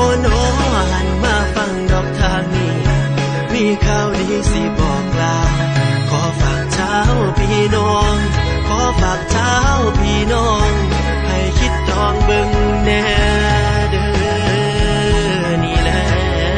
โนหันมาฟังดอกทางนี้มีข่าวดีสิบอกลาขอฝากเช้าพี่น้องขอฝากเช้าพี่น้องให้คิดดองเบิ่งแน่เด้อนี่แหละ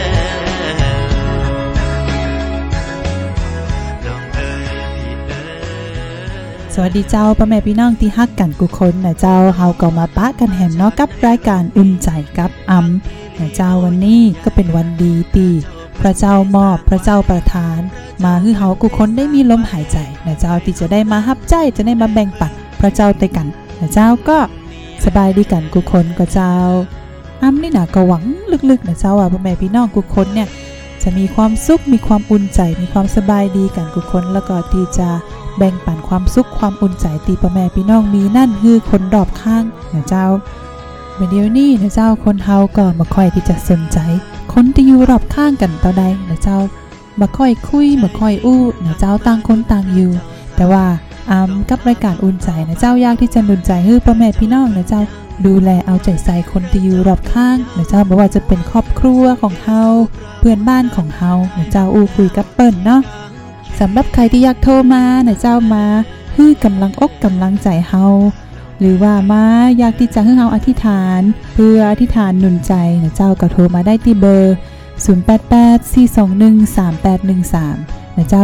สวัสดีเจ้าพ่อแม่พี่น้องที่ฮักกันกุคนนะเจ้าเฮาก็มาปะกันแห่มเนาะกับรายการอุ่นใจกับอำนะเจ้าวันนี้ก็เป็นวันดีที่พระเจ้ามอบพระเจ้าประทานมาให้เฮากุคนได้มีลมหายใจนะเจ้าที่จะได้มาฮับใจจะได้มาแบ่งปันพระเจ้าด้วยกันนะเจ้าก็สบายดีกันกุคนก็เจ้าอำนี่นะก็หวังลึกๆนะเจ้าว่าพ่อแม่พี่น้องกุคนเนี่ยจะมีความสุขมีความอุ่นใจมีความสบายดีกันกุคนแล้วก็ที่จะแบ่งปันความสุขความอุ่นใจที่พ่อแม่พี่น้องมีนั่นคือคนรอบข้างนะเจ้าเมื่อเดี๋ยวนี้นะเจ้าคนเฮาก็มาค่อยที่จะสนใจคนที่อยู่รอบข้างกันต่อใดนะเจ้ามาค่อยคุยมาค่อยอู้นะเจ้าต่างคนต่างอยู่แต่ว่ากับรายการอุ่นใจนะเจ้าอยากที่จะหนุนใจให้พ่อแม่พี่น้องนะเจ้าดูแลเอาใจใส่คนที่อยู่รอบข้างนะเจ้าไม่ว่าจะเป็นครอบครัวของเฮาเพื่อนบ้านของเฮานะเจ้าอู้คุยกับเปิ้นเนาะสำหรับใครที่อยากโทรมานะเจ้ามาให้กำลังอกกำลังใจเฮาหรือว่ามาอยากที่จะให้เฮาอธิษฐานเพื่ออธิษฐานหนุนใจนะเจ้าก็โทรมาได้ที่เบอร์0884213813นะเจ้า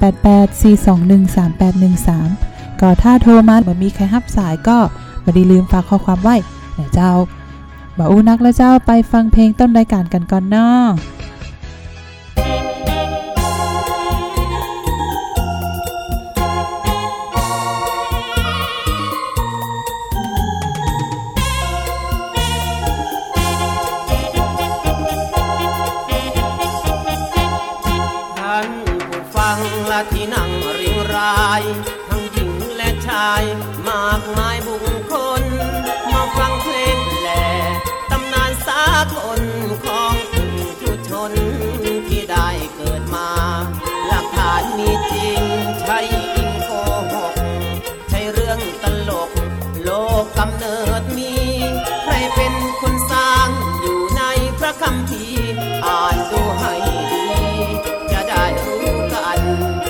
0884213813ก็ถ้าโทรมาบ่มีใครรับสายก็บ่ได้ลืมฝากข้อความไว้นะเจ้าบ่อู้นักแล้วเจ้าไปฟังเพลงต้นรายการกันก่อนเนาะที่นั่งเรียงรายทั้งหญิงและชายมากมายบุคคลมาฟังเพลงแหล่ตำนานสากลของทุกชนที่ได้เกิดมาหลักฐานมีจริงใช่อิงโกหกใช่เรื่องตลกโลกกำเนิดมีใครเป็นคนสร้างอยู่ในพระคัมภีร์อ่านดูให้ดีจะได้รู้กัน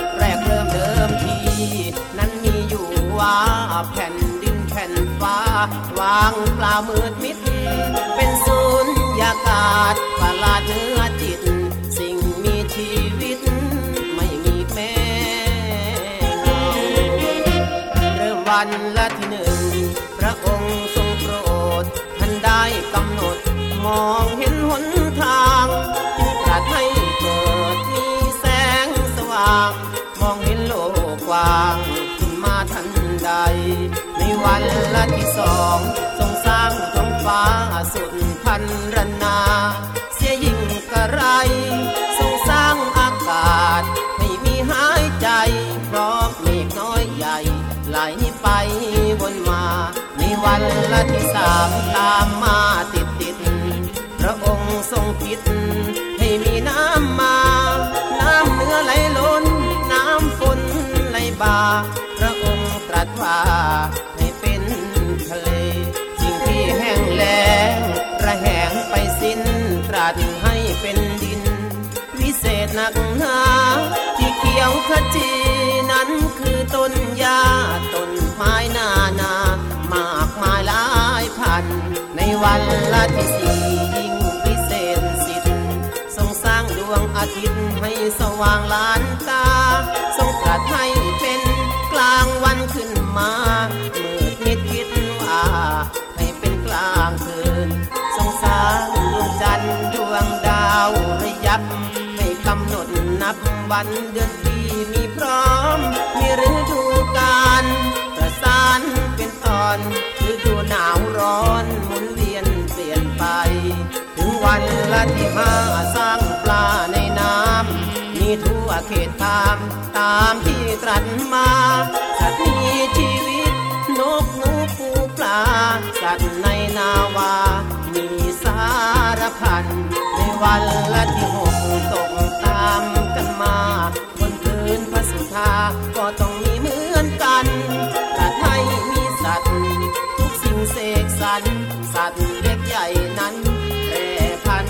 นั้นมีอยู่ว่าแผ่นดินแผ่นฟ้าวางเปล่ามืดมิดเป็นศูนยากาศประหลาดเนื้อจิตสิ่งมีชีวิตไม่มีแม่เงาเริ่มวันละที่หนึ่งพระองค์ทรงโปรดท่านได้กำหนดมองเห็นหนทางตรัสให้เกิดมีแสงสว่างมองเห็นโลกกว้างขึ้นมาทันใดในวันละที่สองทรงสร้างท้องฟ้าสุดพันรนาเสียยิ่งกระไรทรงสร้างอากาศให้มีหายใจเพราะเมฆน้อยใหญ่ไหลไปวนมาในวันละที่สามตามมาติดพระองค์ทรงคิดให้มีน้ำมาน้ำเนื้อไหลล้นน้ำฝนไหลบ่าพระองค์ตรัสว่าให้เป็นทะเลสิ่งที่แห้งแล้งระแหงไปสิ้นตรัสให้เป็นดินวิเศษนักหนาที่เขียวขจีนั้นคือต้นหญ้าต้นไม้นามากมายหลายพันในวันละที่สี่ยิ่งวิเศษสิทธิ์ทรงสร้างดวงอาทิตย์ให้สว่างล้านตาทรงตรัสให้เป็นกลางวันขึ้นมามืดมิดคิดว่าให้เป็นกลางคืนทรงสร้างดวงจันทร์ดวงดาวระยับให้กำหนดนับวันเดือนปีมีพร้อมมีฤดูกาลประสานเป็นตอนฤดูหนาวร้อนหมุนเวียนเปลี่ยนไปถึงวันละที่ห้าสร้างปลาในน้ำมีทั่วเขตตามที่ตรัสมาสัตว์มีชีวิตนกหนูปูปลาสัตว์ในนาวามีสารพันในวันละที่หกตกตามกันมาบนพื้นพระสุธาก็ต้องมีเหมือนกันแต่ไทยมีสัตว์ทุกสิ่งเสกสรรสัตว์เล็กใหญ่นั้นแปรพัน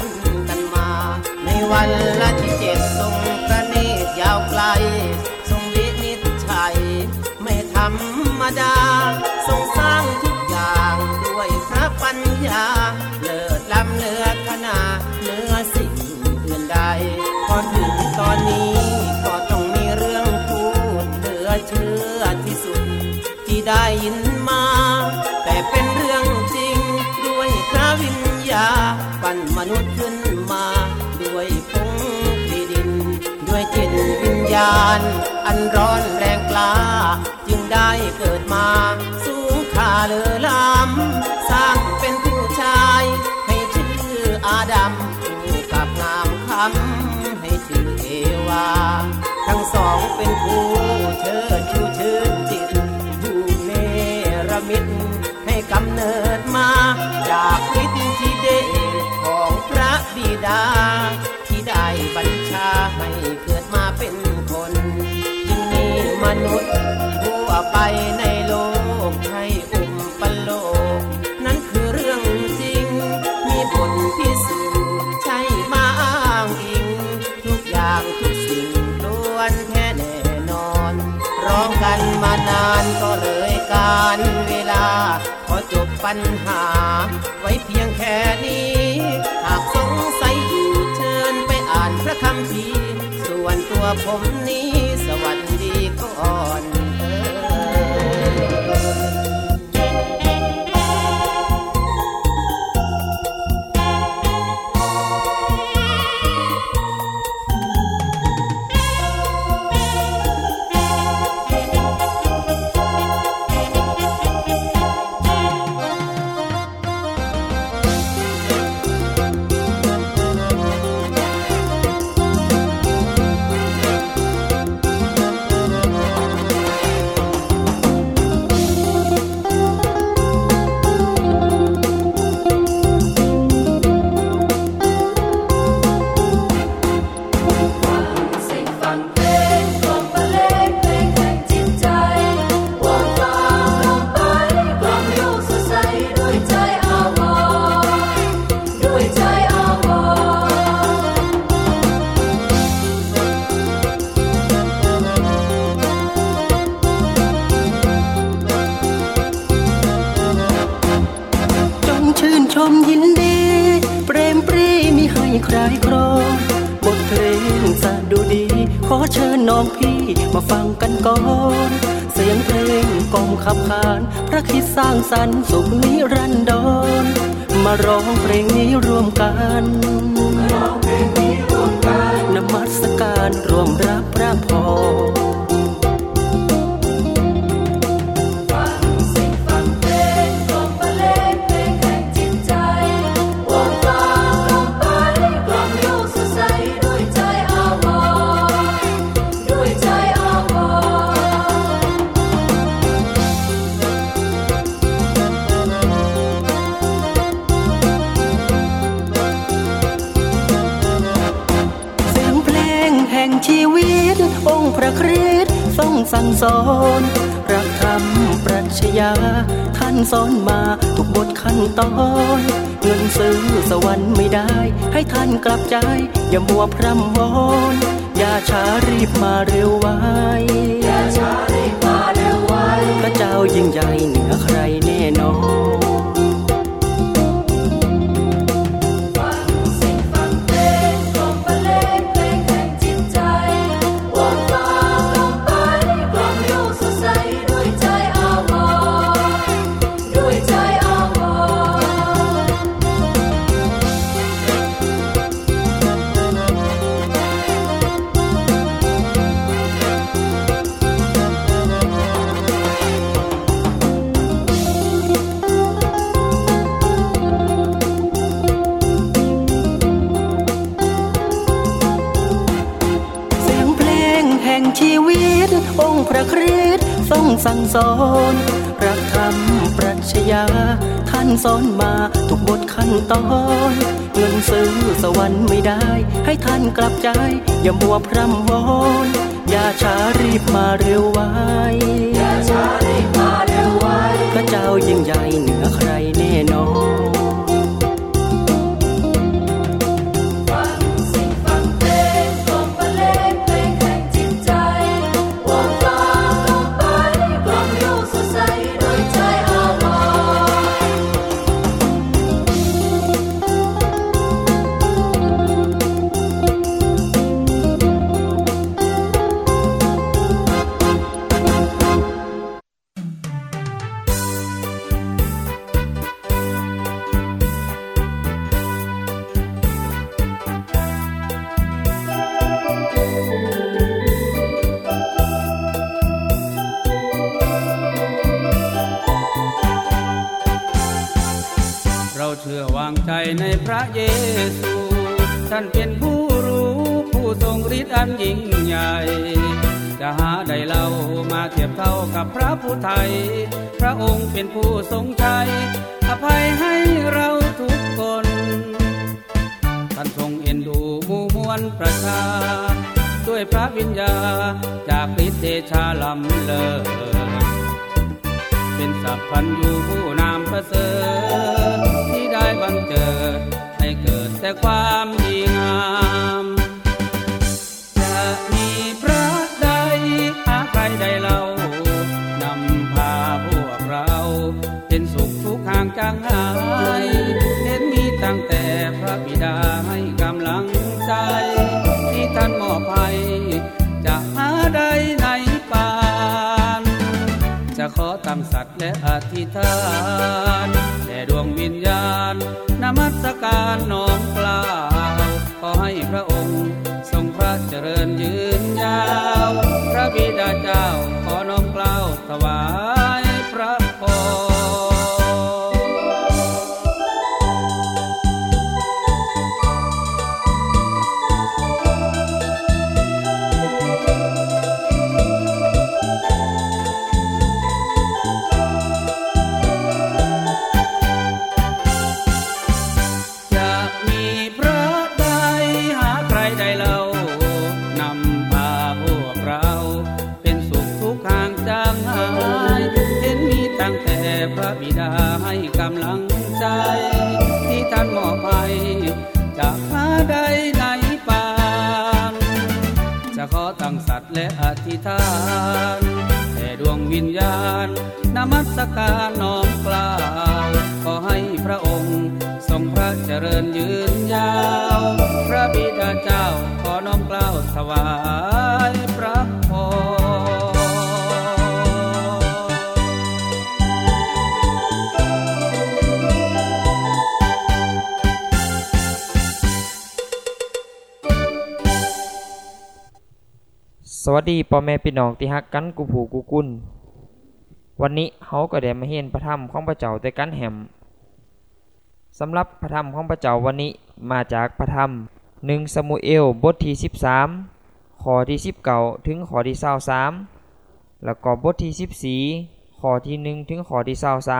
วันละที่7ทรงประณีตยาวไกลทรงวินิจฉัยไม่ธรรมดาทรงสร้างทุกอย่างด้วยพระปัญญาเลิศล้ำเหนือขนาเหนือสิ่งอื่นใดพอถึงตอนนี้ก็ต้องมีเรื่องพูดเหลือเชื่อที่สุดที่ได้ยินมาแต่เป็นเรื่องจริงด้วยพระวิญญาณปั้นมนุษย์ขึ้นมาด้วยผงที่ดินด้วยจิตวิญญาณอันร้อนแรงกล้าจึงได้เกิดมาสูงค่าเลอล้ำสร้างเป็นผู้ชายให้ชื่ออาดัมคู่กับนามคำให้ชื่อเอวาทั้งสองเป็นผู้เชิดชูชื่นจิตผู้เนรมิตให้กำเนิดมาจากฤทธิเดชของพระบิดาที่ได้บัญชาให้เกิดมาเป็นคนจึงมีมนุษย์ทั่วไปในโลกให้อุปโลกนั้นคือเรื่องจริงมีผลพิสูจน์ใช่มาอ้างอิงทุกอย่างทุกสิ่งล้วนแท้แน่นอนร้องกันมานานก็เลยการเวลาขอจบปัญหาไว้เพียงแค่นี้หากสงสัยอยู่เชิญไปอ่านพระคัมภีร์ส่วนตัวผมนี้สวัสดีก่อนยินดีเปรมปรีมิให้ใครครองบทเพลงสดุดีขอเชิญน้องพี่มาฟังกันก่อนเสียงเพลงกล่อมขับขานพระคริสต์สร้างสรรค์สุขนิรันดรมาร้องเพลงนี้ร่วมกันนมัสการร่วมรับพระพรชีวิตองค์พระคริสต์ทรงสั่งสอนรักธรรมปรัชญาท่านสอนมาทุกบทขั้นตอนเงินซื้อสวรรค์ไม่ได้ให้ท่านกลับใจอย่ามัวพร่ำวอนอย่าช้ารีบมาเร็วไว้พระเจ้ายิ่งใหญ่เหนือใครแน่นอนชีวิตองค์พระคริสต์ทรงสั่งสอนรักธรรมปรัชญาท่านสอนมาทุกบทขั้นตอนเงินซื้อสวรรค์ไม่ได้ให้ท่านกลับใจอย่ามัวพร่ำวอนอย่าช้ารีบมาเร็วไว้พระเจ้ายิ่งใหญ่เหนือใครแน่นอนซูท่านเป็นผู้รู้ผู้ทรงฤทธิ์อันยิ่งใหญ่จะหาใดเล่ามาเทียบเท่ากับพระผู้ไทยพระองค์เป็นผู้ทรงชัยอภัยให้เราทุกคนท่านทรงเอ็นดูหมู่มวลประชาด้วยพระวิญญาจากฤทธิ์เดชาล้ำเลิศเป็นสัพพัญญูผู้นามประเสริฐที่ได้บังเกิดให้เกิดแต่ความดีงามจะมีพระใดหาใครใดเล่านำพาพวกเราเป็นสุขทุกห่างจางหายเห็นมีตั้งแต่พระบิดาให้กำลังใจที่ท่านมอบให้จะหาใดในปานจะขอตั้งสัตย์และอธิษฐานแต่ดวงวิญญาณนมัสการน้อมกล่าวขอให้พระองค์ทรงพระเจริญยืนยาวพระบิดาเจ้าขอน้อมกล่าวถวายพระพรพระบิดาให้กำลังใจที่ท่านมอบให้จะหาใดในปานจะขอตั้งสัตย์และอธิษฐานแต่ดวงวิญญาณนมัสการน้อมกล่าวขอให้พระองค์ทรงพระเจริญยืนยาวพระบิดาเจ้าขอน้อมกล่าวถวายพระพรสวัสดีพ่อแม่พี่น้องที่ฮักกันกูผู้กูกุนวันนี้เฮาก็ได้มาเห็นพระธรรมของพระเจ้าด้วยกันแหมสำหรับพระธรรมของพระเจ้าวันนี้มาจากพระธรรม1ซามูเอลบทที่13ข้อที่19ถึงข้อที่23แล้วก็บทที่14ข้อที่1ถึงข้อที่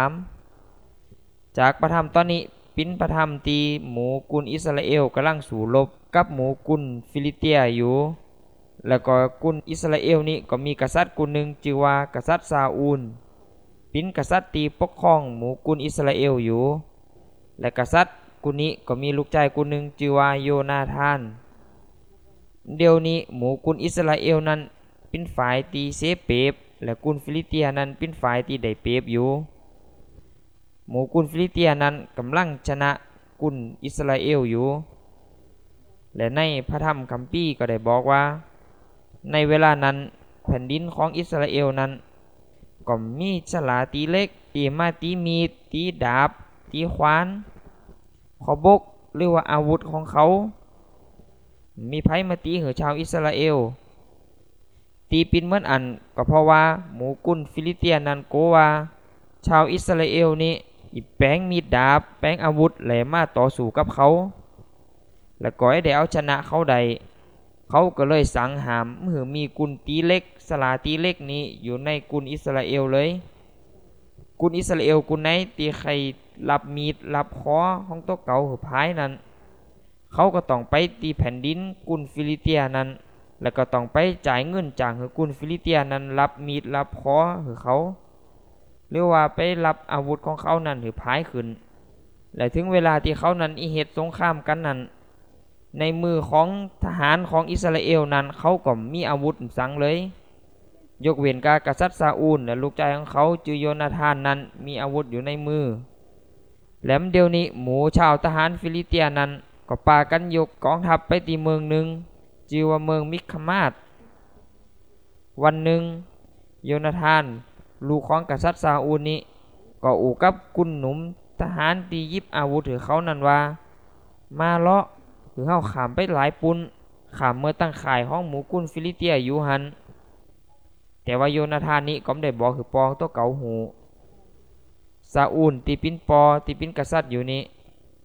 23จากพระธรรมตอนนี้เป็นพระธรรมที่หมู่กุนอิสราเอลกำลังสู้รบกับหมู่กุนฟิลิสเตียอยู่แล้วก็กุนอิสราเอลนี้ก็มีกษัตริย์กุนหนึ่งชื่อว่ากษัตริย์ซาอูลเป็นกษัตริย์ที่ปกครองหมู่กุนอิสราเอลอยู่และกษัตริย์กุนนี้ก็มีลูกชายกุนหนึ่งชื่อว่าโยนาธานเดี๋ยวนี้หมู่กุนอิสราเอลนั้นเป็นฝ่ายที่เสียเปรียบและกุนฟิลิสเตียนั้นเป็นฝ่ายที่ได้เปรียบอยู่หมู่กุนฟิลิสเตียนั้นกำลังชนะกุนอิสราเอลอยู่และในพระธรรมคัมภีร์ก็ได้บอกว่าในเวลานั้นแผ่นดินของอิสราเอลนั้นก็มีฉลาตีเล็กตีมาตีมีดตีดาบตีขวานขอบกหรือว่าอาวุธของเขามีไผมาตีหือชาวอิสราเอลตีปินเหมือนอันก็เพราะว่าหมู่กุนฟิลิสเตียนนั้นโกว่าชาวอิสราเอลนี้แปลงมีดดาบแปลงอาวุธแหลมมาต่อสู้กับเขาและก็ให้ได้เอาชนะเขาใดเขาก็เลยสั่งหามเมื่อมีกุนตีเล็กสลาตีเล็กนี้อยู่ในกุนอิสราเอลเลยกุนอิสราเอลกุนไหนตีใครรับมีดรับคอของตัวเก่าหือพายนั้นเขาก็ต้องไปตีแผ่นดินกุนฟิลิสเตียนั้นแล้วก็ต้องไปจ่ายเงินจากหือกุนฟิลิสเตียนั้นรับมีดรับคอหือเขาหรือว่าไปรับอาวุธของเขานั้นหือพายขึ้นและถึงเวลาที่เขานั้นเหตุสงครามกันนั้นในมือของทหารของอิสราเอลนั้นเขาก็มีอาวุธสังเลยยกเว้นกษัตริย์ซาอูลและลูกชายของเขาจือโยนาธานนั้นมีอาวุธอยู่ในมือแหลมเดียวนี้หมู่ชาวทหารฟิลิสเตียนั้นก็ปากันยกกองทัพไปตีเมืองหนึ่งชื่อว่าเมืองมิคมาศวันหนึ่งโยนาธานลูกของกษัตริย์ซาอูลนี้ก็อู่กับกุนหนุ่มทหารที่ยิบอาวุธถือเขานั้นว่ามาเลาะคือเฮาขามไปหลายปุนขามเมื่อตั้งข่ายห้องหมู่กุนฟิลิสเตียอยู่หันแต่ว่าโยนาธานนี้ก็ได้บอกคือปองตัวเก่าหูซาอูลตีปินปอตีปินกษัตริย์อยู่นี้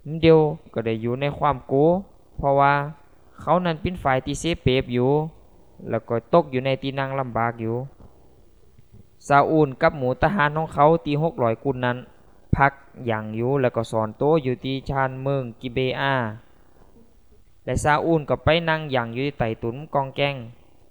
เดียวก็ได้อยู่ในความโกเพราะว่าเขานั้นเป็นฝ่ายที่เสียเปรียบอยู่แล้วก็ตกอยู่ในที่นั่งลำบากอยู่ซาอูลกับหมู่ทหารของเขาตี600กุนนั้นพักอย่างอยู่แล้วก็สอนโตอยู่ที่ชานเมืองกิเบอาและซาอูลก็ไปนั่งอย่างอยู่ที่ไต่ตุนกองแกง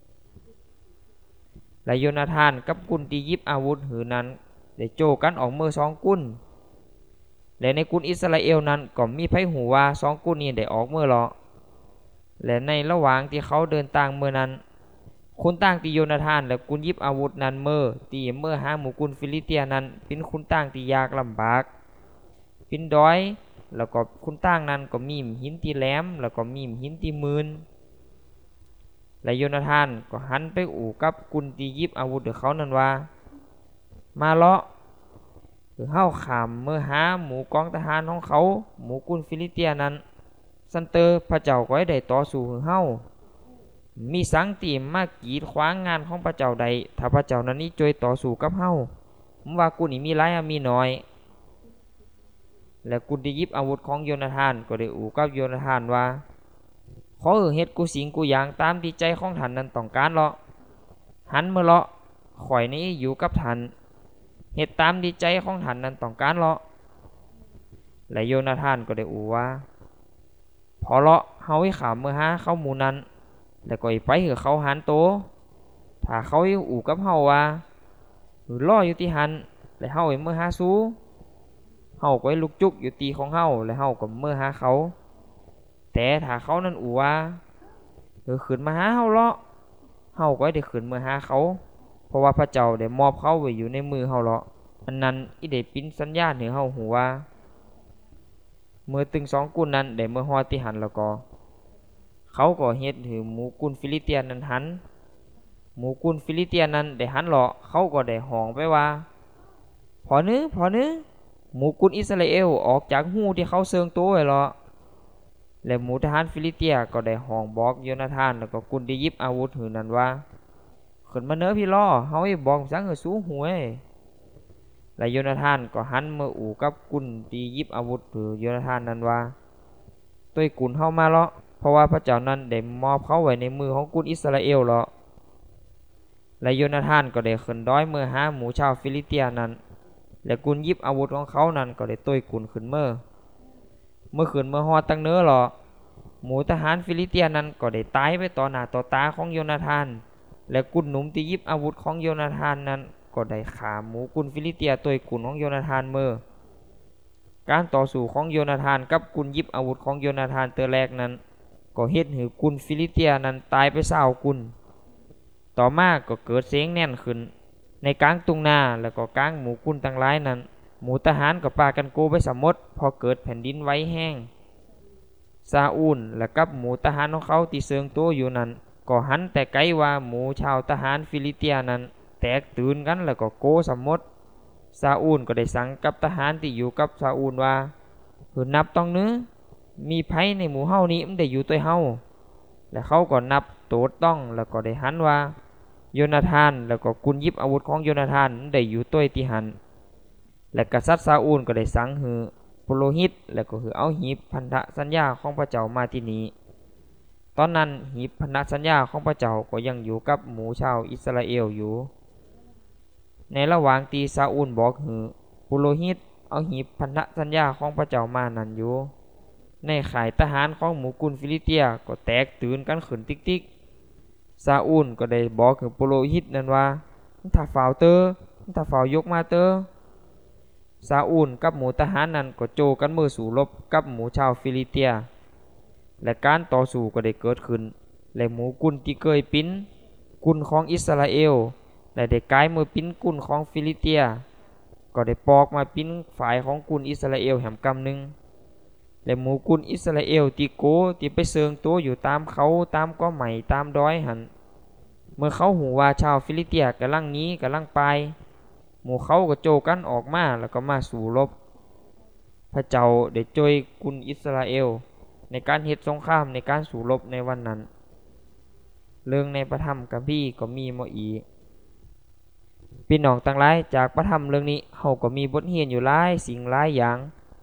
และโยนาธานกับกุนที่ยิบอาวุธหือนั้นได้โจกันออกมือ2กุนและในกุนอิสราเอลนั้นก็มีไผหูว่า2กุนนี้ได้ออกมือหรอและในระหว่างที่เขาเดินทางเมื่อนั้นคุณต่างที่โยนาธานและกุนยิบอาวุธนั้นเมื่อหาหมู่กุนฟิลิสเตียนั้นเป็นคุณต่างที่ยากลำบากเป็นดอยแล้วก็คุณต่างนั้นก็มีหินที่แหลมแล้วก็มีหินที่มืนและโยนาธานก็หันไปอู่กับกุนที่ยิบอาวุธของเขานั้นว่ามาเลาะคือเฮาขามเมื่อหาหมู่กองทหารของเขาหมู่กุนฟิลิสเตียนั้นซันเตอร์พระเจ้าก็ได้ต่อสู้เฮามีสังตีมากีดขวางงานของพระเจ้าใดถ้าพระเจ้านั้นนี้จอยต่อสู้กับเฮาว่ากุนนี่มีหลายมีน้อยและกุนที่ยิบอาวุธของโยนาธานก็ได้อู่กับโยนาธานว่าขอเฮ็ดกูสิงกูอย่างตามที่ใจของท่านนั้นต้องการเลาะหันเมื่อเลาะข่อยนี้อยู่กับท่านเฮ็ดตามที่ใจของท่านนั้นต้องการเลาะและโยนาธานก็ได้อู่ว่าพอเลาะเฮาให้ขามเมื่อหาเข้าหมู่นั้นแล้วก็ไปเหือเขาหันโตถ้าเขาอู่กับเฮาว่าหรือล่ออยู่ที่หันแล้วเฮาเมื่อหาสู้เฮาก็ลุกจุกอยู่ตีของเฮาแล้วเฮาก็เมื่อหาเขาแต่ถ้าเขานั้นอู่ว่าขึ้นมาหาเฮาเลาะเฮาก็ได้ขึ้นเมื่อหาเขาเพราะว่าพระเจ้าได้มอบเขาไว้อยู่ในมือเฮาเลาะอันนั้นอีได้ปิ้นสัญญาณให้เฮาหูว่าเมื่อตึง2กุนนั้นได้เมื่อฮอดที่หันแล้วก็เขาก็เฮ็ดให้หมู่กุนฟิลิสเตียนนั้นหันหมู่กุนฟิลิสเตียนนั้นได้หันเลาะเขาก็ได้ห้องไปว่าพอนึหมู่กุนอิสราเอลออกจากหูที่เขาเซิงโตไว้เลาะและหมู่ทหารฟิลิสเตียก็ได้ห้องบอกโยนาธานแล้วก็กุนที่ยิบอาวุธหือนั้นว่าขึ้นมาเน้อพี่ล้อเฮาให้บอกสังเหือสู้หวยและโยนาธานก็หันมาอู่กับกุนที่ยิบอาวุธหือโยนาธานนั้นว่าต้วยกุนเฮามาเลาะเพราะว่าพระเจ้านั้นได้มอบเขาไว้ในมือของกุนอิสราเอลเลาะและโยนาธานก็ได้ขึ้นดอยเมื่อหาหมู่ชาวฟิลิสเตียนั้นและกุนยิบอาวุธของเขานั้นก็ได้ต้วยกุนขึ้นเมื่อขึ้นเมื่อฮอดตั้งเนื้อหรอหมู่ทหารฟิลิสเตียนั้นก็ได้ตายไปต่อหน้าต่อตาของโยนาธานและกุนหนุ่มที่ยิบอาวุธของโยนาธานนั้นก็ได้ฆ่าหมู่กุนฟิลิสเตียต้วยกุนของโยนาธานเมื่อการต่อสู้ของโยนาธานกับกุนยิบอาวุธของโยนาธานเตอแรกนั้นก็เฮ็ดให้กุนฟิลิสเตียนั้นตายไป20กุนต่อมาก็เกิดเสียงแน่นขึ้นในกลางทุ่งนาแล้วก็กลางหมู่กุนทั้งหลายนั้นหมู่ทหารก็พากันโกไปสมมติพอเกิดแผ่นดินไหวแห้งซาอูลและกับหมู่ทหารของเขาที่เซิงโตอยู่นั้นก็หันแต่ไกลว่าหมู่ชาวทหารฟิลิสเตียนั้นแตกตื่นกันแล้วก็โกสมมติซาอูลก็ได้สั่งกับทหารที่อยู่กับซาอูลว่านับต้องนื้อมีไผในหมู่เฮานี้มันได้อยู่ตัวเฮาและเขาก็นับโตต้องแล้วก็ได้หันว่าโยนาธานแล้วก็กุนยิบอาวุธของโยนาธานได้อยู่ตัวที่หันและกษัตริย์ซาอูลก็ได้สั่งหือปุโรหิตแล้วก็เอาหีบพันธสัญญาของพระเจ้ามาที่นี้ตอนนั้นหีบพันธสัญญาของพระเจ้าก็ยังอยู่กับหมู่ชาวอิสราเอลอยู่ในระหว่างที่ซาอูลบอกหือปุโรหิตเอาหีบพันธสัญญาของพระเจ้ามานั่นอยู่ในข่ายทหารของหมู่กุนฟิลิสเตียก็แตกตื่นกันขึ้นติ๊กซาอูลก็ได้บอกถึงปุโรหิตนั้นว่าถ้าฝ่าวเตอถ้าฝ่าวยกมาเตอซาอูลกับหมู่ทหารนั้นก็โจกันมือสู่รบกับหมู่ชาวฟิลิสเตียและการต่อสู้ก็ได้เกิดขึ้นและหมู่กุนที่เคยปิ้นกุนของอิสราเอลและได้กลายมือปิ้นกุนของฟิลิสเตียก็ได้ปอกมาปิ้นฝ่ายของกุนอิสราเอลแห่งกำหนึ่งและหมู่กุนอิสราเอลที่โกที่ไปเซิงตัวอยู่ตามเขาตามก้อใหม่ตามดอยหันเมื่อเขาหูว่าชาวฟิลิสเตียกำลังนี้กำลังไปหมู่เขาก็โจกันออกมาแล้วก็มาสู่รบพระเจ้าได้ช่วยกุนอิสราเอลในการเฮ็ดสงครามในการสู่รบในวันนั้นเรื่องในพระธรรมคัมภีร์ก็มีมาอีกพี่น้องทั้งหลายจากพระธรรมเรื่องนี้เฮาก็มีบทเรียนอยู่หลายสิ่งหลายอย่าง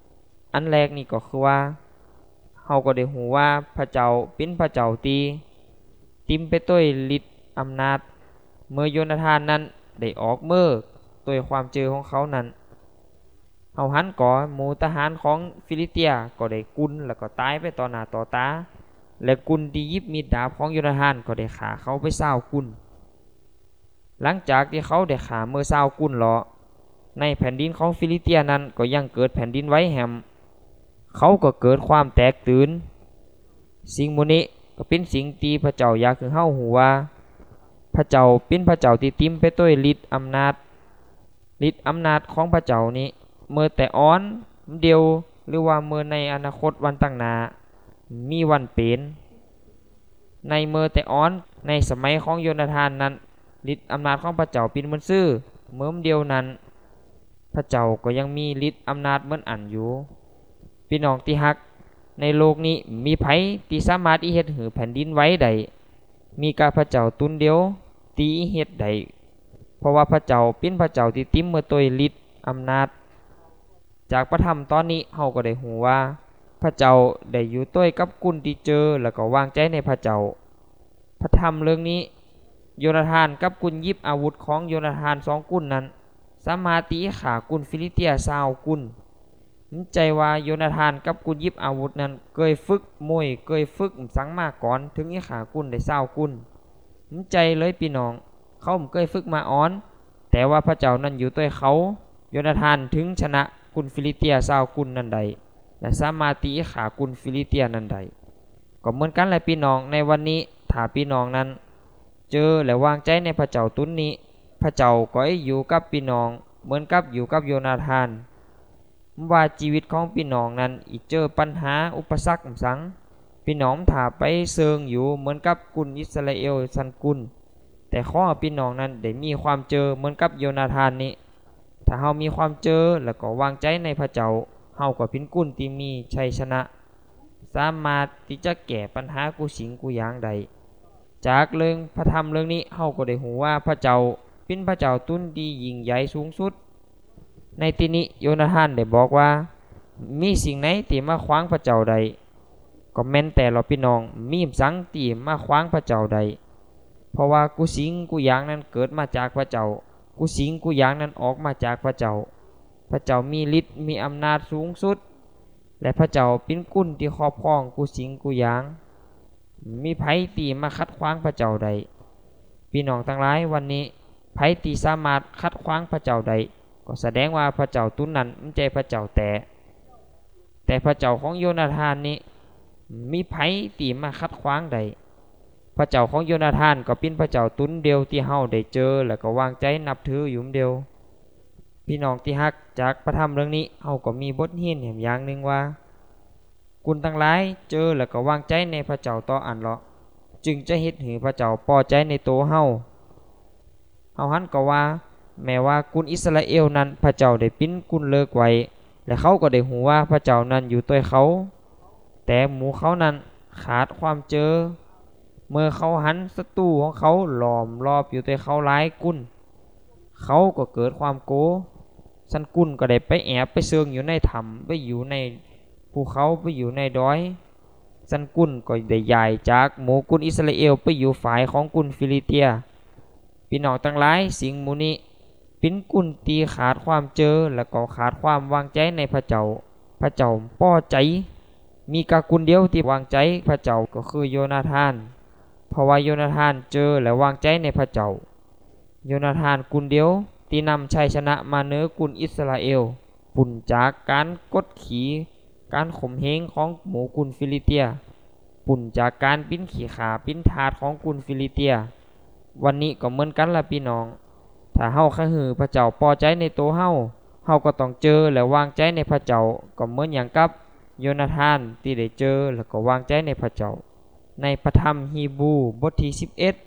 อันแรกนี่ก็คือว่าเฮาก็ได้หูว่าพระเจ้าเป็นพระเจ้าตีติมไปด้วยฤทธิ์อำนาจเมื่อโยนาธานนั้นได้ออกมือด้วยความเจอของเขานั้นเฮาหันก่อหมู่ทหารของฟิลิสเตียก็ได้กุนแล้วก็ตายไปต่อหน้าต่อตาและกุนที่ยิบมีดดาบของโยนาธานก็ได้ฆ่าเขาไป20กุนหลังจากที่เขาได้ฆ่าเมื่อ20กุนแล้วในแผ่นดินของฟิลิสเตียนั้นก็ยังเกิดแผ่นดินไหวแหมเขาก็เกิดความแตกตื่นสิ่งหมู่นี้ก็เป็นสิ่งที่พระเจ้าอยากให้เฮาฮู้ว่าพระเจ้าเป็นพระเจ้าที่เต็มไปด้วยฤทธิ์อำนาจของพระเจ้านี้เมื่อแต่อ้อนเดียวหรือว่าเมื่อในอนาคตวันตั้งหน้ามีวันเป็นในเมื่อแต่อ้อนในสมัยของโยนาธานนั้นฤทธิ์อำนาจของพระเจ้าเป็นเหมือนซื่อเมื่อเดียวนั้นพระเจ้าก็ยังมีฤทธิ์อำนาจเหมือนอันอยู่พี่น้องที่ฮักในโลกนี้มีไผที่สามารถเฮ็ดให้แผ่นดินไหวได้มีกะพระเจ้าตุนเดียวตีเฮ็ดได้เพราะว่าพระเจ้าเป็นพระเจ้าที่ติมเมื่อตัวฤทธิ์อำนาจจากพระธรรมตอนนี้เฮาก็ได้ฮู้ว่าพระเจ้าได้อยู่ต้วยกับกุนที่เจอแล้วก็วางใจในพระเจ้าพระธรรมเรื่องนี้โยนาธานกับกุนยิบอาวุธของโยนาธาน2กุนนั้นสามารถตีฆ่ากุนฟิลิสเตีย20กุนใจว่าโยนาธานกับกุนยิบอาวุธนั้นเคยฝึกมวยเคยฝึกสังมาก่อนถึงอีขากุนได้20กุนใจเลยพี่น้องเขาเคยฝึกมาอ่อนแต่ว่าพระเจ้านั้นอยู่ด้วยเขาโยนาธานถึงชนะกุนฟิลิสเตีย20กุนนั้นใดและสามารถตีขากุนฟิลิสเตียนั้นใดก็เหมือนกันแหละพี่น้องในวันนี้ถ้าพี่น้องนั้นเจอและวางใจในพระเจ้าตุนนี้พระเจ้าก็อยู่กับพี่น้องเหมือนกับอยู่กับโยนาธานว่าชีวิตของพี่น้องนั้นอีเจอปัญหาอุปสรรคสังพี่น้องถ้าไปเซิงอยู่เหมือนกับกุนอิสราเอลสันกุนแต่ข้อพี่น้องนั้นได้มีความเจอเหมือนกับโยนาธานนี้ถ้าเฮามีความเจอแล้วก็วางใจในพระเจ้าเฮาก็เป็นกุนที่มีชัยชนะสามารถที่จะแก้ปัญหากูสิงกูหยางใดจากเรื่องพระธรรมเรื่องนี้เฮาก็ได้ฮู้ว่าพระเจ้าเป็นพระเจ้าตุนที่ยิ่งใหญ่สูงสุดในที่นี้โยนาธานได้บอกว่ามีสิ่งไหนที่มาขวางพระเจ้าใดก็แม้นแต่เราพี่น้องมีสังที่มาขวางพระเจ้าใดเพราะว่ากูสิงกูหยางนั้นเกิดมาจากพระเจ้ากูสิงกูหยางนั้นออกมาจากพระเจ้าพระเจ้ามีฤทธิ์มีอำนาจสูงสุดและพระเจ้าเป็นกุนที่ครอบครองกูสิงกูหยางมีไผที่มาคัดขวางพระเจ้าใดพี่น้องทั้งหลายวันนี้ไผที่สามารถคัดขวางพระเจ้าใดก็แสดงว่าพระเจ้าตุนนั้นไม่ใช่พระเจ้าแต่พระเจ้าของโยนาธานนี้มีไผที่มาคัดขวางใดพระเจ้าของโยนาธานก็เป็นพระเจ้าตุนเดียวที่เฮาได้เจอแล้วก็วางใจนับถืออยู่เดียวพี่น้องที่ฮักจากพระธรรมเรื่องนี้เฮาก็มีบทเรียนอย่างหนึ่งว่ากุนทั้งหลายเจอแล้วก็วางใจในพระเจ้าต่ออันเลาะจึงจะเฮ็ดให้พระเจ้าพอใจในตัวเฮาหันก็ว่าแม้ว่ากุนอิสราเอลนั้นพระเจ้าได้ปิ้นกุนเลิกไว้และเขาก็ได้หูว่าพระเจ้านั้นอยู่ด้วยเขาแต่หมู่เขานั้นขาดความเจอเมื่อเขาหันศัตรูของเขาล้อมรอบอยู่ด้วยเขาหลายกุนเขาก็เกิดความโกสันกุนก็ได้ไปแอบไปเซิงอยู่ในถ้ำไปอยู่ในภูเขาไปอยู่ในดอยสันกุนก็ได้ย้ายจากหมู่กุนอิสราเอลไปอยู่ฝ่ายของกุนฟิลิสเตียพี่น้องทั้งหลายสิ่งหมู่นี้เป็นกุนตีขาดความเจอและก็ขาดความวางใจในพระเจ้าป้อใจมีกากุนเดียวที่วางใจพระเจ้าก็คือโยนาธานเพราะว่าโยนาธานเจอและวางใจในพระเจ้าโยนาธานกุนเดียวที่นำชัยชนะมาเหนือกุนอิสราเอลปุ่นจากการกดขี่การข่มเหงของหมู่กุนฟิลิสเตียปุ่นจากการปิ้นขี่ขาปิ้นทาสของกุนฟิลิสเตียวันนี้ก็เหมือนกันละพี่น้องถ้าเฮาข้าหือพระเจ้าพอใจในตัวเฮาก็ต้องเจอและวางใจในพระเจ้าก็เหมือนอย่างกับโยนาธานที่ได้เจอแล้วก็วางใจในพระเจ้าในพระธรรมฮีบรูบทที่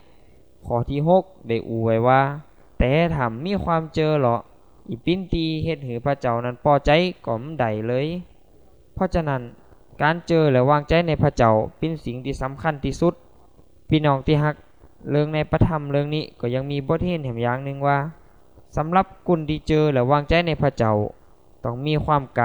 11ข้อที่6ได้อูไว้ว่าแต่ถ้ามีความเจอเหรออีปิ้นตีเฮ็ดให้พระเจ้านั้นพอใจก็บ่ได้เลยเพราะฉะนั้นการเจอและวางใจในพระเจ้าเป็นสิ่งที่สำคัญที่สุดพี่น้องที่ฮักเรื่องในพระธรรมเรื่องนี้ก็ยังมีบทเรียนอย่างหนึ่งว่าสำหรับกุนที่เจอและวางใจในพระเจ้าต้องมีความกล้า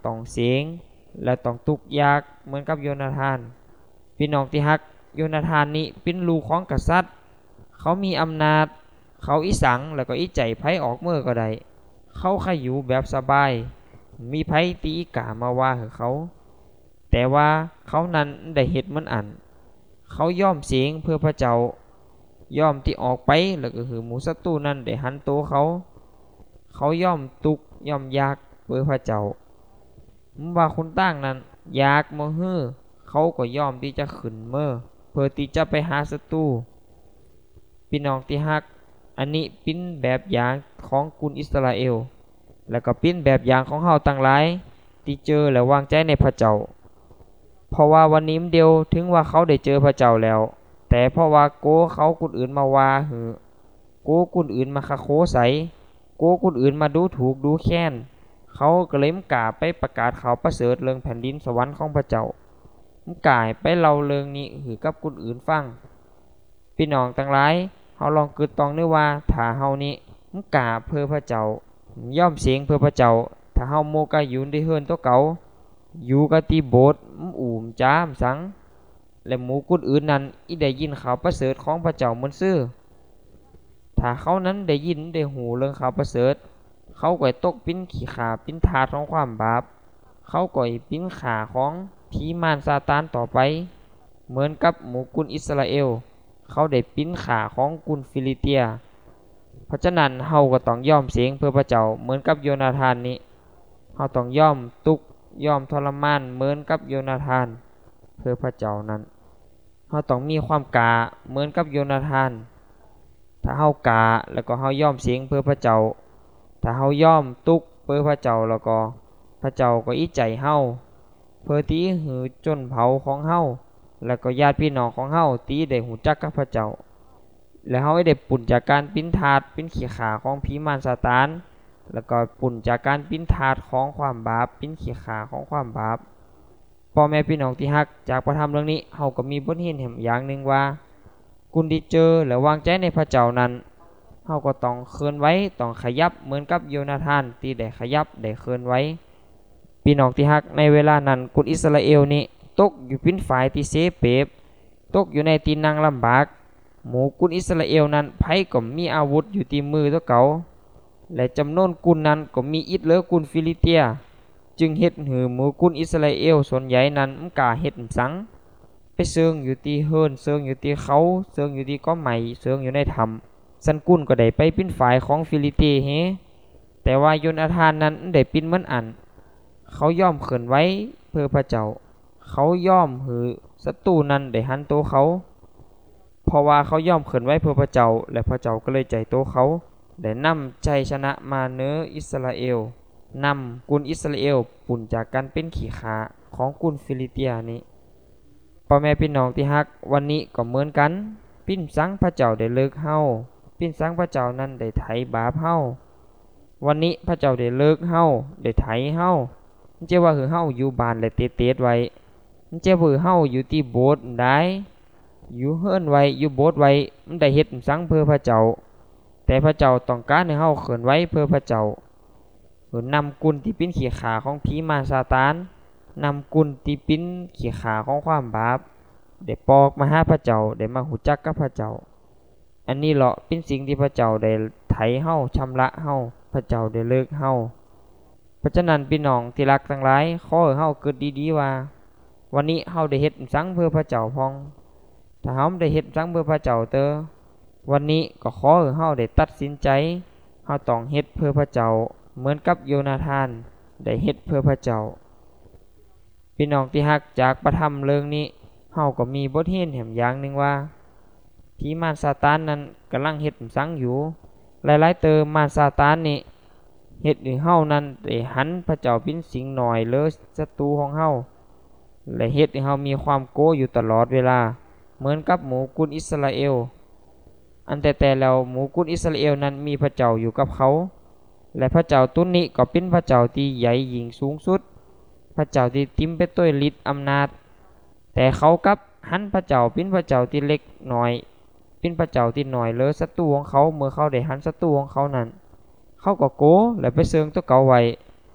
ต้องเสียงและต้องทุกข์ยากเหมือนกับโยนาธานพี่น้องที่ฮักโยนาธานนี้เป็นลูกของกษัตริย์เขามีอำนาจเขาอีสังแล้วก็อีใจไผออกเมื่อก็ได้เขาขอยู่แบบสบายมีไผตีอีกามาว่าให้เขาแต่ว่าเขานั้นได้เฮ็ดมันอันเขาย่อมเสียงเพื่อพระเจ้าย่อมที่ออกไปแล้วก็คือหมูศัตรูนั้นได้หันโตเขาย่อมตุกย่อมยากเพื่อพระเจ้าว่าคุณตั้งนั้นยากบ่ฮื้อเขาก็ย่อมที่จะขึ้นเมื่อเพื่อที่จะไปหาศัตรูพี่น้องที่ฮักอันนี้เป็นแบบอย่างของกุนอิสราเอลแล้วก็เป็นแบบอย่างของเฮาทั้งหลายที่เจอและวางใจในพระเจ้าเพราะว่าวันนี้เดียวถึงว่าเขาได้เจอพระเจ้าแล้วแต่เพราะว่าโกเขาคนอื่นมาว่าหือโกคนอื่นมาคาโคใสโกคนอื่นมาดูถูกดูแค้นเขาก็เลยกล้าไปประกาศข่าวประเสริฐเรื่องแผ่นดินสวรรค์ของพระเจ้ากล้าไปเล่าเรื่องนี้หือกับคนอื่นฟังพี่น้องทั้งหลายเฮาลองกึดตองนึกว่าถ้าเฮานี้กล้าเพื่อพระเจ้าย่อมเสียงเพื่อพระเจ้าถ้าเฮาโมกะอยู่ในเฮือนตัวเก่าอยู่กับที่โบสถ์อุ่มจ้ามสังและหมู่คนอื่นนั้นอีได้ยินข่าวประเสริฐของพระเจ้ามันซื่อถ้าเขานั้นได้ยินได้หูเรื่องข่าวประเสริฐเขาก็ตกปิ้นขี้ขาปิ้นทาสของความบาปเขาก็ปิ้นขาของผีมารซาตานต่อไปเหมือนกับหมู่กุนอิสราเอลเขาได้ปิ้นขาของกุนฟิลิเตียเพราะฉะนั้นเฮาก็ต้องย่อมเสียงเพื่อพระเจ้าเหมือนกับโยนาธานนี้เฮาต้องย่อมตุกย่อมทรมานเหมือนกับโยนาธานเพื่อพระเจ้านั้นเฮาต้องมีความกาเหมือนกับโยนาธานถ้าเฮากาแล้วก็เฮาย่อมเสียงเพื่อพระเจ้าถ้าเฮาย่อมตุกเพื่อพระเจ้าแล้วก็พระเจ้าก็อีใจเฮาเพื่อที่หือจนเผาของเฮาแล้วก็ญาติพี่น้องของเฮาที่ได้หูจักกับพระเจ้าและเฮาได้ปุ่นจากการปิ้นทาสปิ้นขี้ขาของผีมารซาตานแล้วก็ปุ่นจากการปิ้นทาสของความบาปปิ้นขี้ขาของความบาปพ่อแม่พี่น้องที่ฮักจากพระธรรมเรื่องนี้เฮาก็มีบทเรียนแห่งอย่างหนึ่งว่ากุนที่เจอและวางใจในพระเจ้านั้นเฮาก็ต้องเคลื่อนไหวต้องขยับเหมือนกับโยนาธานที่ได้ขยับได้เคลื่อนไหวพี่น้องที่ฮักในเวลานั้นกุนอิสราเอลนี้ตกอยู่ปิ้นฝ่ายที่เสเปบตกอยู่ในที่นั่งลำบากหมู่กุนอิสราเอลนั้นไผก็มีอาวุธอยู่ที่มือตัวเก่าและจำนวนกุนนั้นก็มีอิฐเหลือกุนฟิลิเตียจึงเฮ็ดหือหมู่กุนอิสราเอลส่วนใหญ่นั้นกล้าเฮ็ดสังไปเซิงอยู่ที่เฮิรนเซิงอยู่ที่เขาเซิงอยู่ที่ก้อไม้เซิงอยู่ในถ้ำสันกุนก็ได้ไปปิ้นฝ่ายของฟิลิเตียเฮแต่ว่าโยนาธานนั้นได้ปิ้นเหมือนอันเขาย่อมเขินไว้เพื่อพระเจ้าเขาย่อมหือศัตรูนั้นได้หันโตเขาเพราะว่าเขาย่อมเขินไว้เพื่อพระเจ้าและพระเจ้าก็เลยใจโตเขาได้นำชัยชนะมาเหนืออิสราเอลนำกุนอิสราเอลปุ่นจากการเป็นขี้ขาของกุนฟิลิเตียนี้พ่อแม่พี่น้องที่ฮักวันนี้ก็เหมือนกันปิ้นสังพระเจ้าได้เลิกเฮาปิ้นสังพระเจ้านั้นได้ไถบาปเฮาวันนี้พระเจ้าได้เลิกเฮาได้ไถเฮาเจ้าว่าคือเฮาอยู่บ้านและเตะไว้เจ้าว่าเฮาอยู่ที่โบสถ์ได้อยู่เฮิรนไว้อยู่โบสถ์ไว้มันได้เฮ็ดสังเพื่อพระเจ้าแต่พระเจ้าต้องการให้เฮาเขินไว้เพื่อพระเจ้าหรือนำกุนที่ปิ้นขี้ขาของผีมารซาตานนำกุนที่ปิ้นขี้ขาของความบาปได้ปอกมาหาพระเจ้าได้มาหูจักกับพระเจ้าอันนี้เหรอเป็นสิ่งที่พระเจ้าได้ไถเฮาชำระเฮาพระเจ้าได้เลิกเฮาเพราะฉะนั้นพี่น้องที่รักทั้งหลายขอให้เฮาเกิดดีๆว่าวันนี้เฮาได้เฮ็ดสังเพื่อพระเจ้าพองถ้าเฮาได้เฮ็ดสังเพื่อพระเจ้าเตอวันนี้ก็ขอให้เฮาได้ตัดสินใจเฮาต้องเฮ็ดเพื่อพระเจ้าเหมือนกับโยนาธานได้เฮ็ดเพื่อพระเจ้าพี่น้องที่ฮักจากพระธรรมเรื่องนี้เฮาก็มีบทเรียนแห่งอย่างหนึ่งว่าผีมารซาตานนั้นกำลังเฮ็ดสังอยู่หลายๆเติมมารซาตานนี่เฮ็ดให้เฮานั้นได้หันพระเจ้าเป็นสิ่งหน่อยเลยศัตรูของเฮาและเฮ็ดให้เฮามีความโกรธอยู่ตลอดเวลาเหมือนกับหมู่กุนอิสราเอลอันแต่แล้วหมู่กุนอิสราเอลนั้นมีพระเจ้าอยู่กับเขาและพระเจ้าตุนนี้ก็เป็นพระเจ้าที่ใหญ่ยิ่งสูงสุดพระเจ้าที่เต็มไปด้วยฤทธิ์อำนาจแต่เขากับหันพระเจ้าเป็นพระเจ้าที่เล็กน้อยเป็นพระเจ้าที่น้อยเลยศัตรูของเขาเมื่อเขาได้หันศัตรูของเขานั้นเขาก็โกรธและไปเซิงตัวเก่าไว้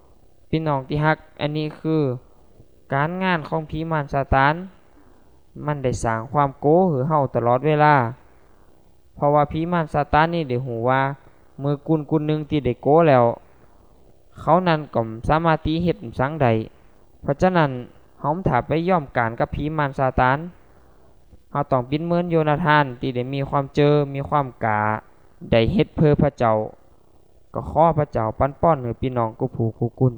พี่น้องที่ฮักอันนี้คือการงานของผีมารซาตานมันได้สร้างความโกหรือเฮาตลอดเวลาเพราะว่าผีมารซาตานนี่ได้หูว่ามือกุนนึงที่ได้โกแล้วเขานั้นก็สามารถที่เฮ็ดสังใดเพราะฉะนั้นเฮาถ้าไปย่อมการกับผีมารซาตานเฮาต้องเป็นเหมือนโยนาธานที่ได้มีความเจอมีความกาได้เฮ็ดเพื่อพระเจ้าก็ขอพระเจ้าปั้นป้อนให้พี่น้องกูผู้กูกุน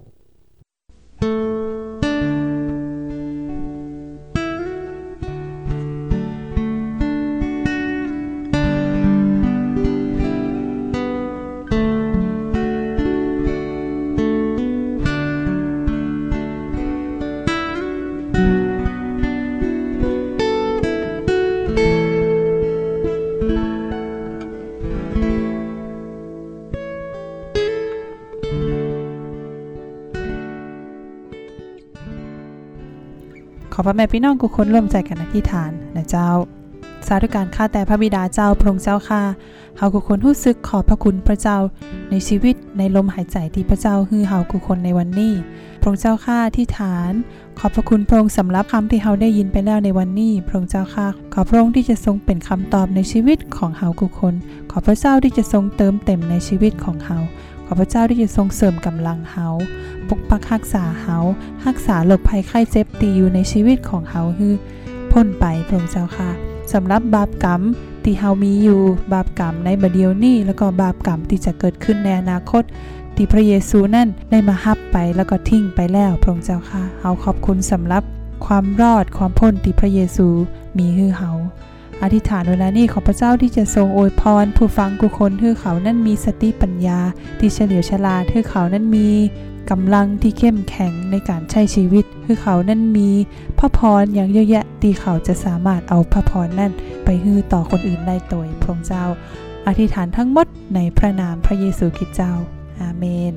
ขอพระแม่พี่น้องทุกคนร่วมใจกันอธิษฐานนะเจ้าสาธุการข้าแต่พระบิดาเจ้าพระองค์เจ้าข้าเฮาทุกคนรู้สึกขอบพระคุณพระเจ้าในชีวิตในลมหายใจที่พระเจ้าให้เฮาทุกคนในวันนี้พระองค์เจ้าข้าอธิษฐานขอบพระคุณพระองค์สำหรับคำที่เฮาได้ยินไปแล้วในวันนี้พระองค์เจ้าข้าขอพระองค์ที่จะทรงเป็นคำตอบในชีวิตของเฮาทุกคนขอพระเจ้าที่จะทรงเติมเต็มในชีวิตของเฮาขอพระเจ้าที่จะทรงเสริมกำลังเฮาปกปักรักษาเฮารักษาโรคภัยไข้เจ็บที่อยู่ในชีวิตของเฮาให้พ้นไปพระองค์เจ้าค่ะสำหรับบาปกรรมที่เฮามีอยู่บาปกรรมในบัดเดี๋ยวนี้แล้วก็บาปกรรมที่จะเกิดขึ้นในอนาคตที่พระเยซูนั่นได้มารับไปแล้วก็ทิ้งไปแล้วพระองค์เจ้าค่ะเฮาขอบคุณสำหรับความรอดความพ้นที่พระเยซูมีให้เฮาอธิษฐานเวลานี้ขอพระเจ้าที่จะทรงอวยพรผู้ฟังทุกคนให้เขานั้นมีสติปัญญาที่เฉลียวฉลาดให้เขานั้นมีกำลังที่เข้มแข็งในการใช้ชีวิตให้เขานั้นมีพระพรอย่างเยอะแยะที่เขาจะสามารถเอาพระพรนั้นไปให้ต่อคนอื่นได้โดยพระองค์เจ้าอธิษฐานทั้งหมดในพระนามพระเยซูคริสต์เจ้าอาเมน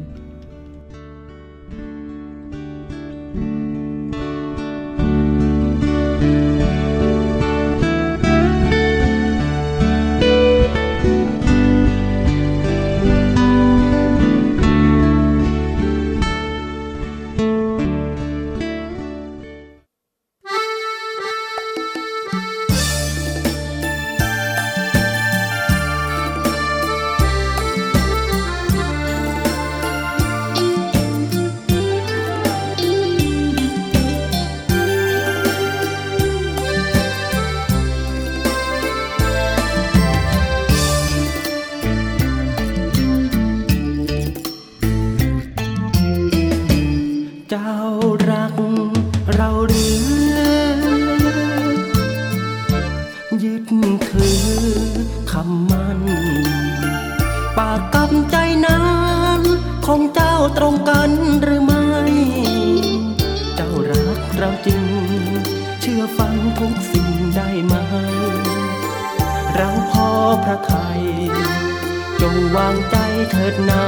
ของเจ้าตรงกันหรือไม่เจ้ารักเราจริงเชื่อฟังทุกสิ่งได้ไหมเราพอพระทัยจงวางใจเถิดนา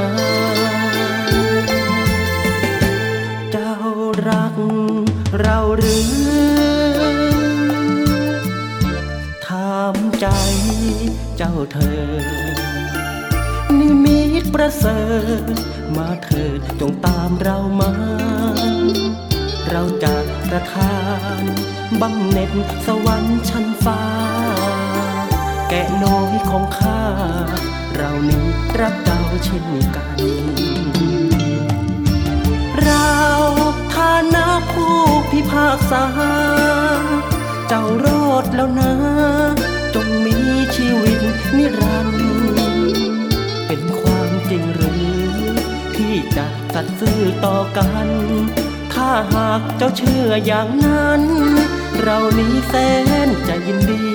เจ้ารักเราหรือถามใจเจ้าเธอนิมิตประเสริฐมาเถิดจงตามเรามาเราจะประทานบำเหน็จสวรรค์ชั้นฟ้าแกะน้อยของข้าเรานี้รักเจ้าเช่นกันเราฐานะผู้พิพากษาเจ้ารอดแล้วนะจงมีชีวิตนิรันดร์เป็นความจริงหรือที่จะสัตย์ซื่อต่อกันถ้าหากเจ้าเชื่ออย่างนั้นเรานี้แสนจะยินดี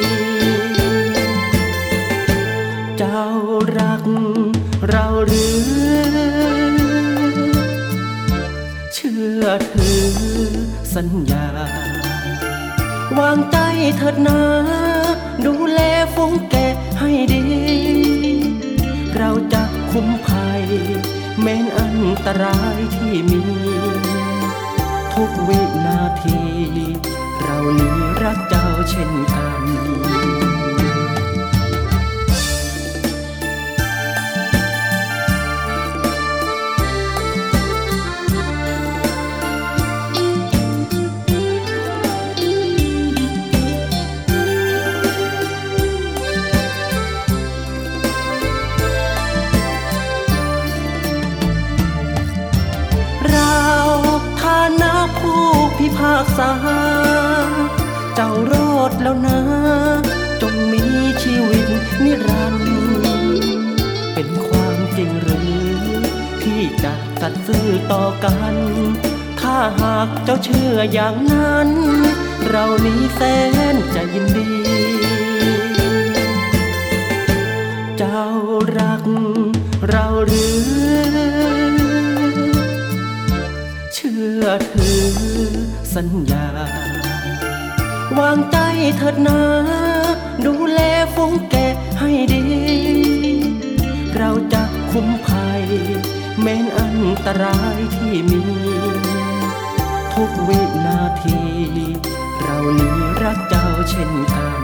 เจ้ารักเราหรือเชื่อถือสัญญาวางใจเถิดนะดูแลฝูงแกะให้ดีเราจะคุ้มภัยแม้นอันตรายที่มีทุกวินาทีเรานี้รักเจ้าเช่นกันเจ้ารอดแล้วนะจงมีชีวิตนิรันดร์เป็นความจริงหรือที่จะสัตย์ซื่อต่อกันถ้าหากเจ้าเชื่ออย่างนั้นเรานี้แสนจะยินดีเจ้ารักเราหรือเชื่อถือสัญญาวางใจเถิดนะดูแลฝูงแกะให้ดีเราจะคุ้มภัยแม้นอันตรายที่มีทุกวินาทีเรานี้รักเจ้าเช่นกัน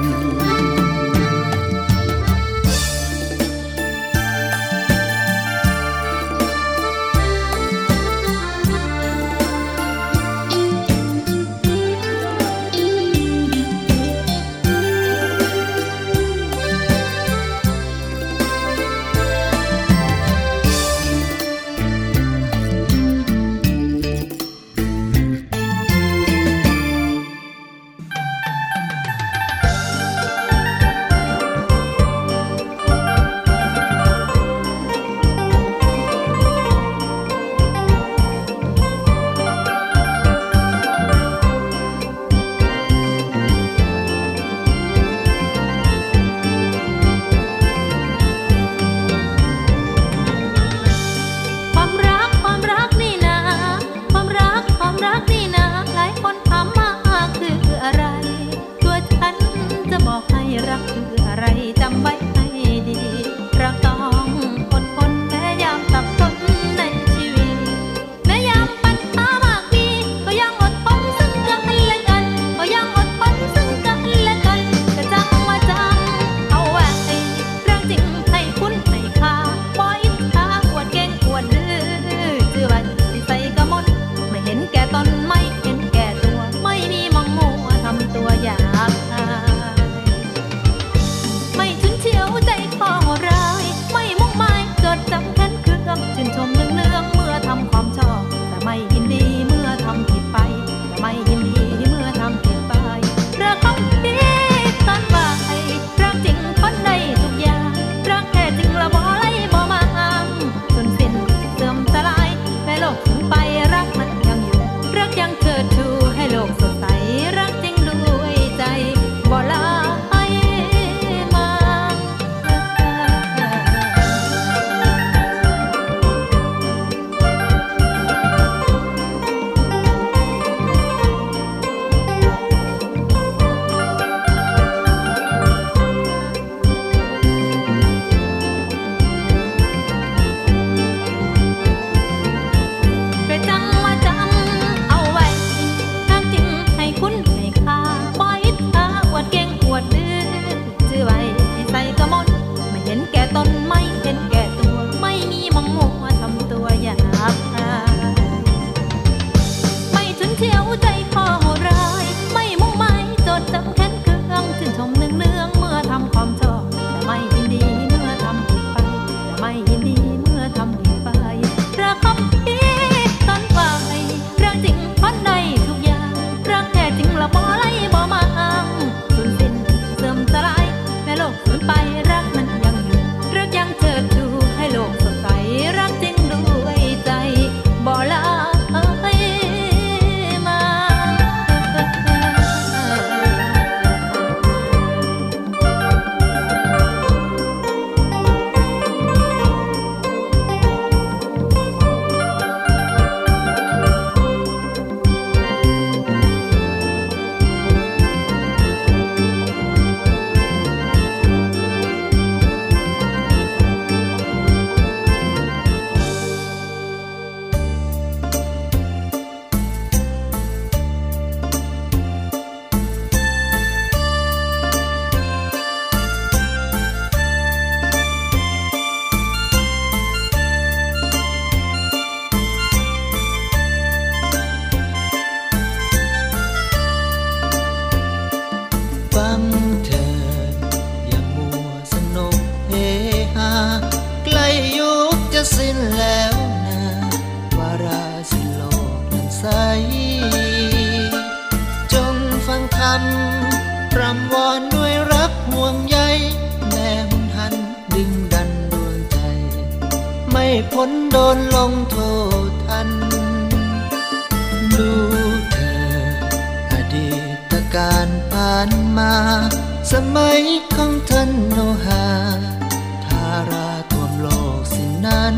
รำวอนด้วยรักห่วงใยแน่หุนหันดึงดันดวงใจไม่พ้นโดนลงโทษทันดูเธออดีตการผ่านมาสมัยของท่านโนหาทาราท่วมโลกสิ้นนั้น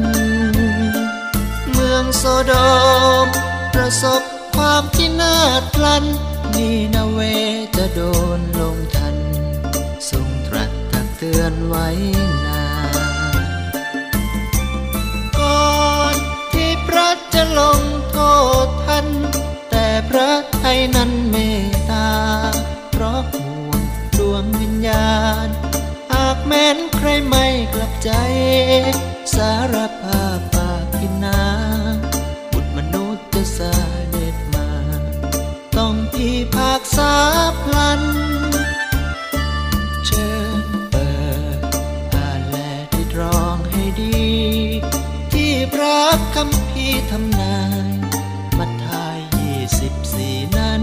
เมืองโซโดมประสบความพินาศพลันนีนาเวจะโดนลงทันทรงตรัสตักเตือนไว้นาก่อนที่พระจะลงโทษทันแต่พระไทยนั้นเมตตาเพราะห่วงดวงวิญญาณหากแม้นใครไม่กลับใจสารภาพบาปกินนาบุตรมนุษย์จะเสด็จมาต้องพิพากษาพลันเชิญเปิดอ่านและได้ตรองให้ดีที่พระคัมภีร์ทำนายมัทธิว24นั้น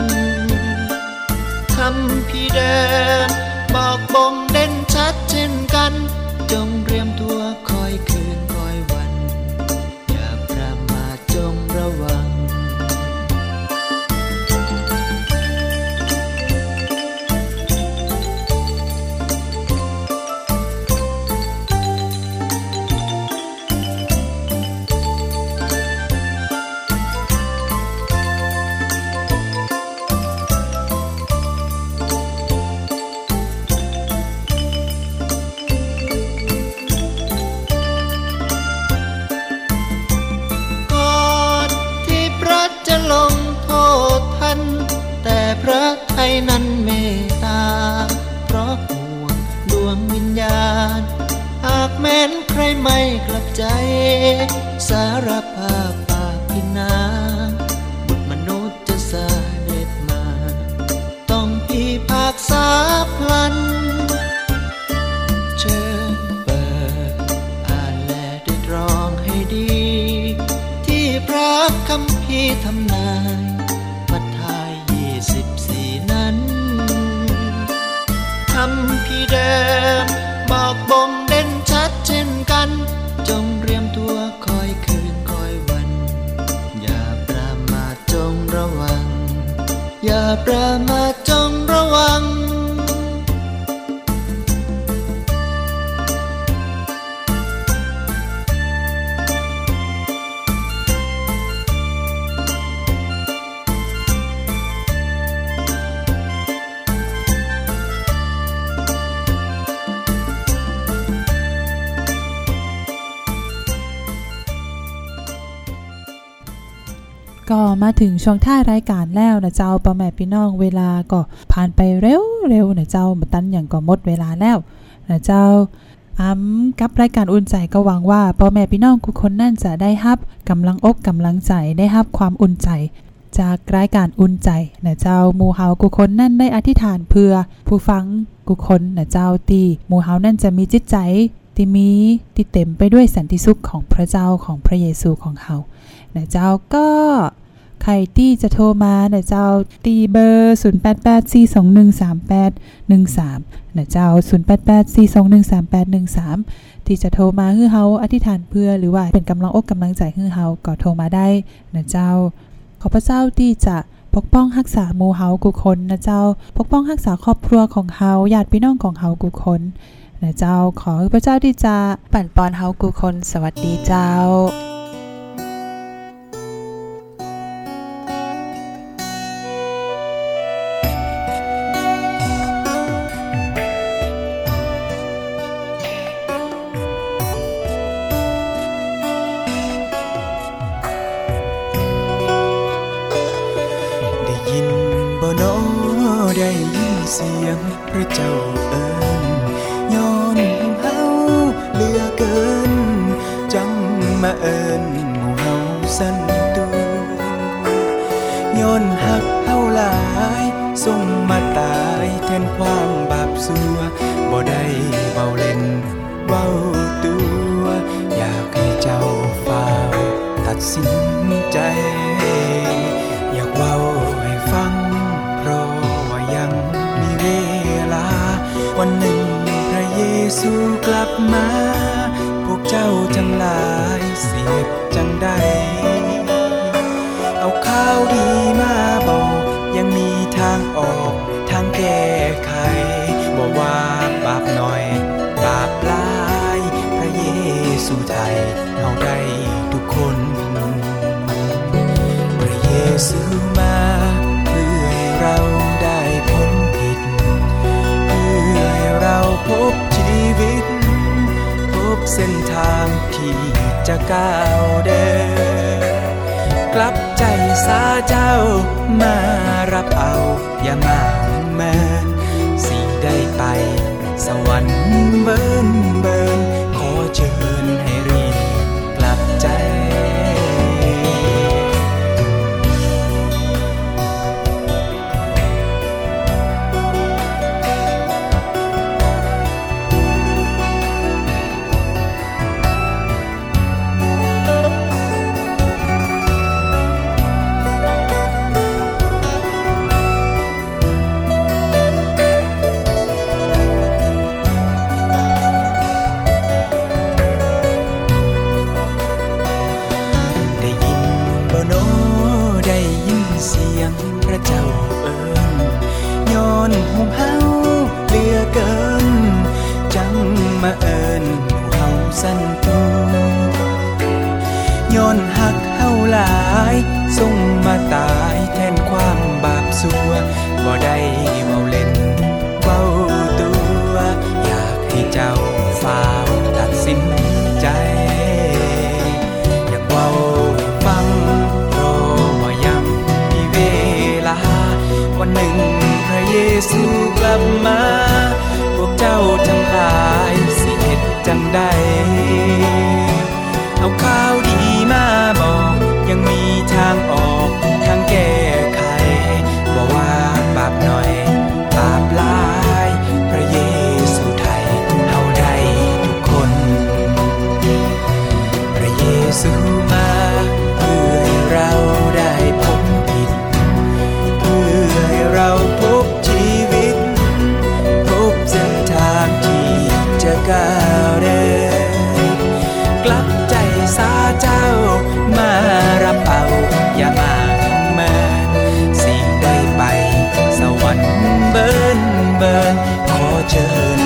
คัมภีร์เดิมบอกบ่งเด่นชัดเช่นกันจงเตรียมตัวคอยคืนคอยวันอย่าประมาทจงระวังพระไทยนั้นเมตตาเพราะห่วงดวงวิญญาณหากแม้นใครไม่กลับใจสารภาพบาปพินาบุตรมนุษย์จะเสด็จมาต้องพิพากษาพลันเชิญเปิดอ่านและได้ตรองให้ดีที่พระคัมภีร์ทำนาย14นั้นคัมภีร์เดิมบอกบ่งเด่นชัดเช่นกันจงเตรียมตัวคอยคืนคอยวันอย่าประมาทจงระวังอย่าประมาทจงระวังก็มาถึงช่วงท้ายรายการแล้วนะเจ้าพ่อแม่พี่น้องเวลาก็ผ่านไปเร็วนะเจ้ามาตันอย่างก็หมดเวลาแล้วนะเจ้ากับรายการอุ่นใจก็หวังว่าพ่อแม่พี่น้องทุกคนนั่นจะได้รับกำลังอกกำลังใจได้รับความอุ่นใจจากรายการอุ่นใจนะเจ้าหมู่เฮาทุกคนนั่นได้อธิษฐานเพื่อผู้ฟังทุกคนนะเจ้าตีหมู่เฮานั่นจะมีจิตใจที่เต็มไปด้วยสันติสุขของพระเจ้าของพระเยซูของเฮานะเจ้าก็ใครที่จะโทรมานะเจ้าตีเบอร์0884213813นะเจ้า0884213813ที่จะโทรมาให้เฮาอธิษฐานเพื่อหรือว่าเป็นกำลังอกกำลังใจให้เฮาก็โทรมาได้นะเจ้าขอพระเจ้าที่จะปกป้องรักษาหมู่เฮาทุกคนนะเจ้าปกป้องรักษาครอบครัวของเฮาญาติพี่น้องของเฮาทุกคนนะเจ้าขอให้พระเจ้าที่จะปั่นปอนเฮาทุกคนสวัสดีเจ้าเสียงพระเจ้าเอิ้นย้อนเฮาเหลือเกินจังมาเอิ้นหมู่เฮาสั่นตูย้อนหักเฮาหลายส่งมาตายแทนความบาปซัวบ่ได้เว้าเล่นเว้าตัวอยากให้เจ้าฟ้าวตัดสินใจอยากเว้าให้ฟังเพราะว่ายังวันหนึ่งพระเยซูกลับมาพวกเจ้าทั้งหลายเสียบจังใดเอาข่าวดีมาบอกยังมีทางออกทางแก้ไขบอกว่าบาปน้อยบาปหลายพระเยซูไทยเอาได้ทุกคนพระเยซูมาเพื่อให้เราได้พ้นผิดเพื่อให้เราพบชีวิตพบเส้นทางที่จะก้าวเดินกลับใจสาเจ้ามารับเอาอย่ามาแมนสิได้ไปสวรรค์เบิ่นขอเชิญให้รีบกลับใจเสียงพระเจ้าเอิ้นย้อนหูเฮาเหลือเกินจังมาเอิ้นเฮาสั่นตูย้อนหักเฮาหลายส่งมาตายแทนความบาปสัวบ่ได้เว้าเล่นเว้าตัวอยากให้เจ้าฟ้าวตัดสินใจอยากเว้าฟังวันหนึ่งพระเยซูกลับมาพวกเจ้าทั้งหลายสิเฮ็ดจังใดเอาข่าวดีมาบอกยังมีทางออกทางแก้ไขบอกว่าบาปน้อยบาปหลายพระเยซูไทยเอาได้ทุกคนพระเยซูมาเพื่อให้เราได้พบผิดเพื่อให้เราพบชีวิตพบเส้นทางที่จะก้าวเดินกลับใจสาเจ้ามารับเอาอย่ามาแม้สิได้ไปสวรรค์เบิ่นขอเชิญ